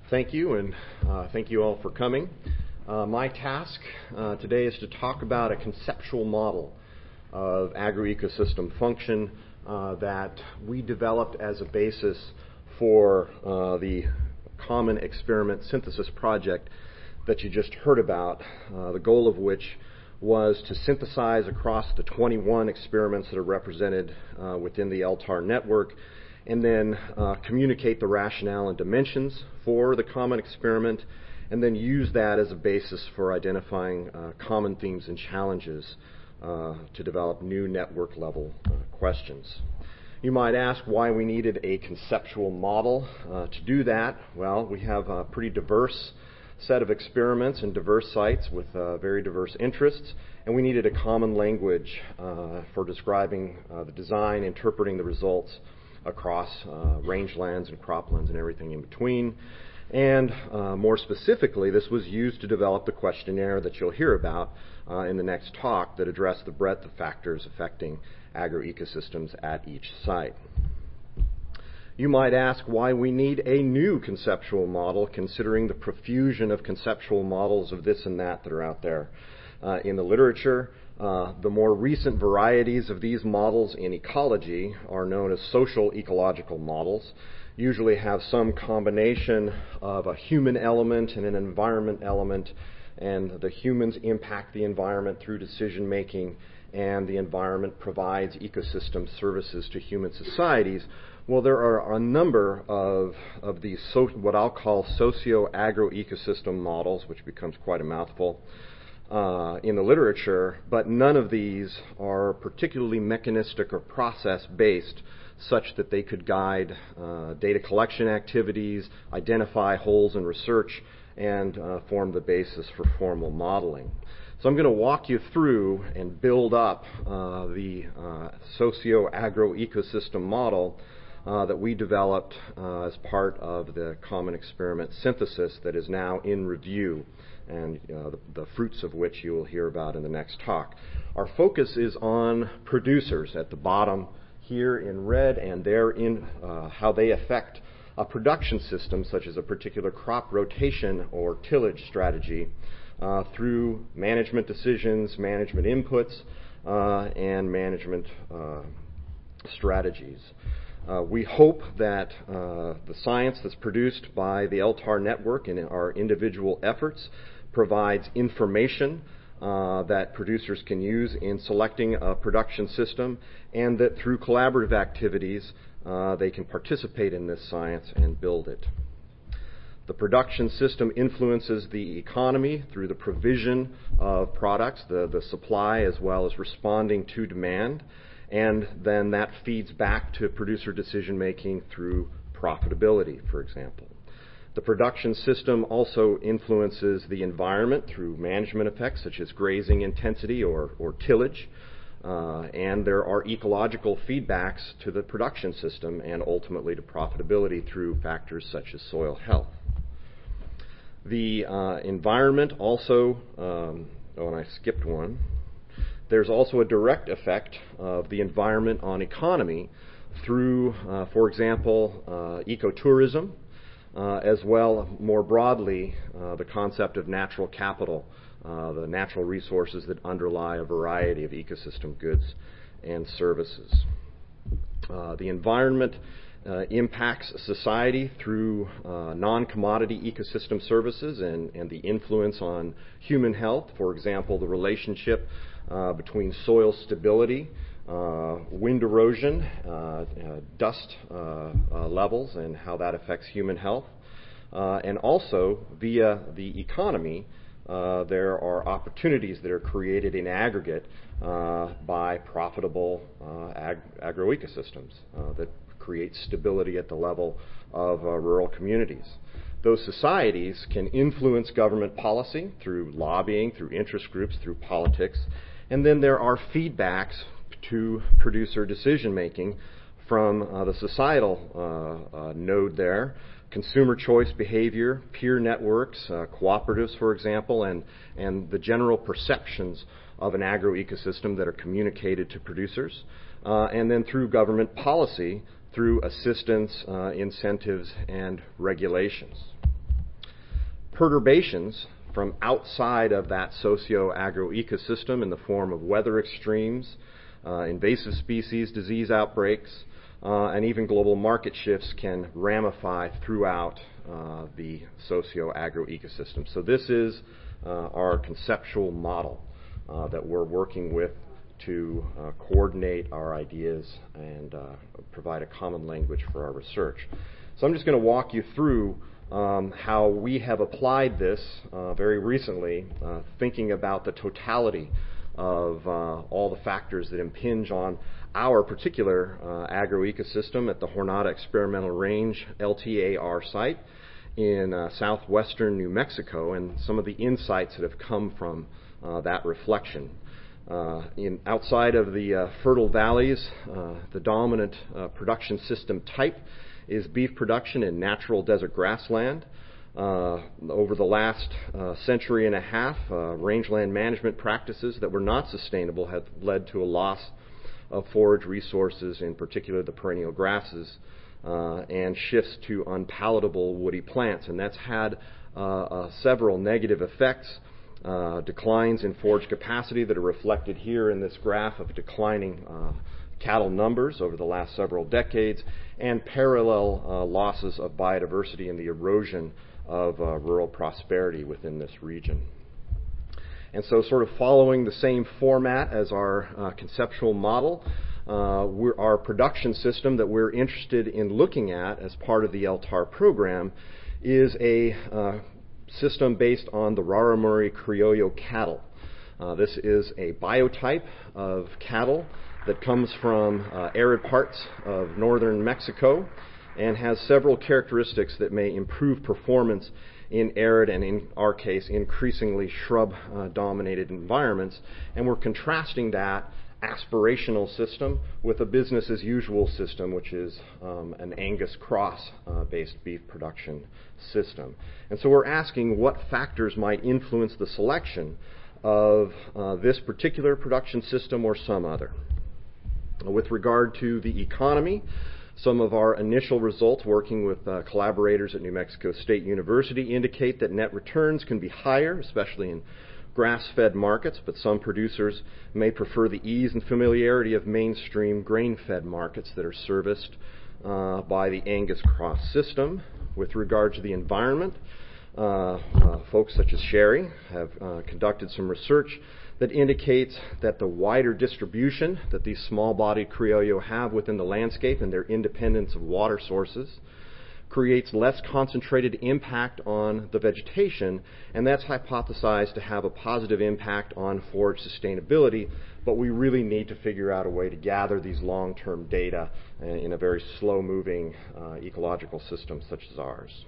Thank you, and thank you all for coming. My task today is to talk about a conceptual model of agroecosystem function that we developed as a basis for the Common Experiment Synthesis project that you just heard about, the goal of which was to synthesize across the 21 experiments that are represented within the LTAR network, and then communicate the rationale and dimensions for the common experiment, and then use that as a basis for identifying common themes and challenges to develop new network-level questions. You might ask why we needed a conceptual model to do that. Well, we have a pretty diverse set of experiments and diverse sites with very diverse interests, and we needed a common language for describing the design, interpreting the results across rangelands and croplands and everything in between. And more specifically, this was used to develop the questionnaire that you'll hear about in the next talk that address the breadth of factors affecting agroecosystems at each site. You might ask why we need a new conceptual model, considering the profusion of conceptual models of this and that are out there in the literature. The more recent varieties of these models in ecology are known as social ecological models, usually have some combination of a human element and an environment element, and the humans impact the environment through decision making, and the environment provides ecosystem services to human societies. Well, there are a number of these what I'll call socio-agroecosystem models, which becomes quite a mouthful, in the literature, but none of these are particularly mechanistic or process-based such that they could guide data collection activities, identify holes in research, and form the basis for formal modeling. So I'm going to walk you through and build up the socio-agroecosystem model that we developed as part of the Common Experiment Synthesis that is now in review, and the fruits of which you will hear about in the next talk. Our focus is on producers at the bottom here in red, and there in how they affect a production system such as a particular crop rotation or tillage strategy through management decisions, management inputs, and management strategies. We hope that the science that's produced by the LTAR network and our individual efforts provides information that producers can use in selecting a production system, and that through collaborative activities they can participate in this science and build it. The production system influences the economy through the provision of products, the supply, as well as responding to demand, and then that feeds back to producer decision making through profitability, for example. The production system also influences the environment through management effects such as grazing intensity or tillage, and there are ecological feedbacks to the production system and ultimately to profitability through factors such as soil health. The environment also, and I skipped one, there's also a direct effect of the environment on economy through, for example, ecotourism, as well more broadly the concept of natural capital, the natural resources that underlie a variety of ecosystem goods and services. The environment impacts society through non-commodity ecosystem services and the influence on human health. For example, the relationship between soil stability, wind erosion, dust levels, and how that affects human health. And also, via the economy, there are opportunities that are created in aggregate by profitable agroecosystems that create stability at the level of rural communities. Those societies can influence government policy through lobbying, through interest groups, through politics, and then there are feedbacks to producer decision making from the societal node there, consumer choice behavior, peer networks, cooperatives, for example, and the general perceptions of an agroecosystem that are communicated to producers, and then through government policy, through assistance, incentives, and regulations. perturbations from outside of that socio-agro-ecosystem in the form of weather extremes, invasive species, disease outbreaks, and even global market shifts can ramify throughout the socio-agro-ecosystem. So this is our conceptual model that we're working with to coordinate our ideas and provide a common language for our research. So I'm just going to walk you through how we have applied this very recently, thinking about the totality of all the factors that impinge on our particular agroecosystem at the Jornada Experimental Range LTAR site in southwestern New Mexico, and some of the insights that have come from that reflection. Outside of the fertile valleys, the dominant production system type is beef production in natural desert grassland. Over the last century and a half, rangeland management practices that were not sustainable have led to a loss of forage resources, in particular the perennial grasses, and shifts to unpalatable woody plants. And that's had several negative effects. Declines in forage capacity that are reflected here in this graph of declining cattle numbers over the last several decades, and parallel losses of biodiversity and the erosion of rural prosperity within this region. And so, sort of following the same format as our conceptual model, our production system that we're interested in looking at as part of the LTAR program is a system based on the Raramuri Criollo cattle. This is a biotype of cattle that comes from arid parts of northern Mexico and has several characteristics that may improve performance in arid and, in our case, increasingly shrub-dominated environments. And we're contrasting that aspirational system with a business-as-usual system, which is an Angus cross-based beef production system. And so we're asking what factors might influence the selection of this particular production system or some other. With regard to the economy, some of our initial results working with collaborators at New Mexico State University indicate that net returns can be higher, especially in grass-fed markets, but some producers may prefer the ease and familiarity of mainstream grain-fed markets that are serviced by the Angus cross system. With regard to the environment, folks such as Sherry have conducted some research that indicates that the wider distribution that these small-bodied Criollo have within the landscape and their independence of water sources creates less concentrated impact on the vegetation, and that's hypothesized to have a positive impact on forage sustainability, but we really need to figure out a way to gather these long-term data in a very slow-moving ecological system such as ours.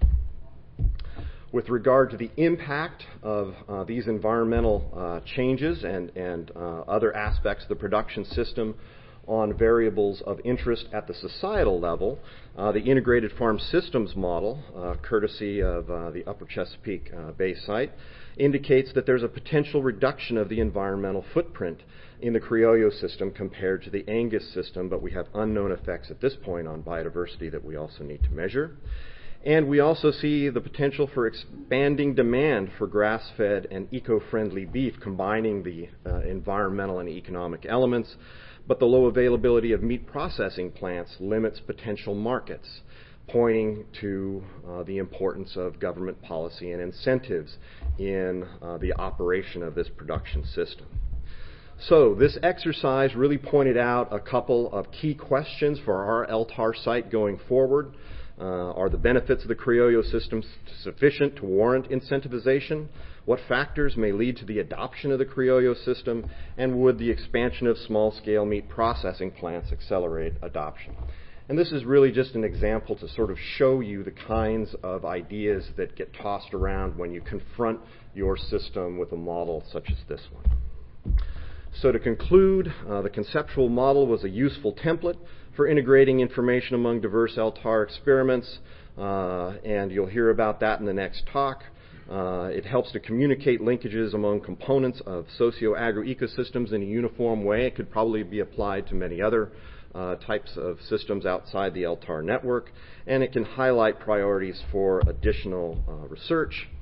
With regard to the impact of these environmental changes and other aspects of the production system on variables of interest at the societal level, the Integrated Farm Systems model, courtesy of the Upper Chesapeake Bay site, indicates that there's a potential reduction of the environmental footprint in the Criollo system compared to the Angus system, but we have unknown effects at this point on biodiversity that we also need to measure. And we also see the potential for expanding demand for grass-fed and eco-friendly beef, combining the environmental and economic elements, but the low availability of meat processing plants limits potential markets, pointing to the importance of government policy and incentives in the operation of this production system. So this exercise really pointed out a couple of key questions for our LTAR site going forward. Are the benefits of the Criollo system sufficient to warrant incentivization? What factors may lead to the adoption of the Criollo system? And would the expansion of small-scale meat processing plants accelerate adoption? And this is really just an example to sort of show you the kinds of ideas that get tossed around when you confront your system with a model such as this one. So to conclude, the conceptual model was a useful template for integrating information among diverse LTAR experiments, and you'll hear about that in the next talk. It helps to communicate linkages among components of socio-agro-ecosystems in a uniform way. It could probably be applied to many other types of systems outside the LTAR network, and it can highlight priorities for additional research.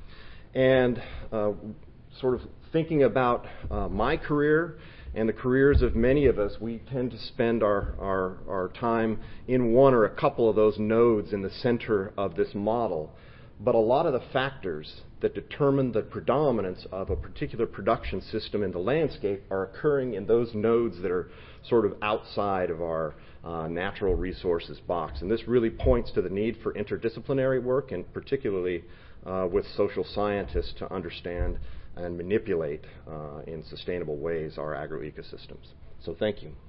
And sort of thinking about my career and the careers of many of us, we tend to spend our time in one or a couple of those nodes in the center of this model. But a lot of the factors that determine the predominance of a particular production system in the landscape are occurring in those nodes that are sort of outside of our natural resources box. And this really points to the need for interdisciplinary work, and particularly with social scientists, to understand and manipulate in sustainable ways our agroecosystems. So thank you.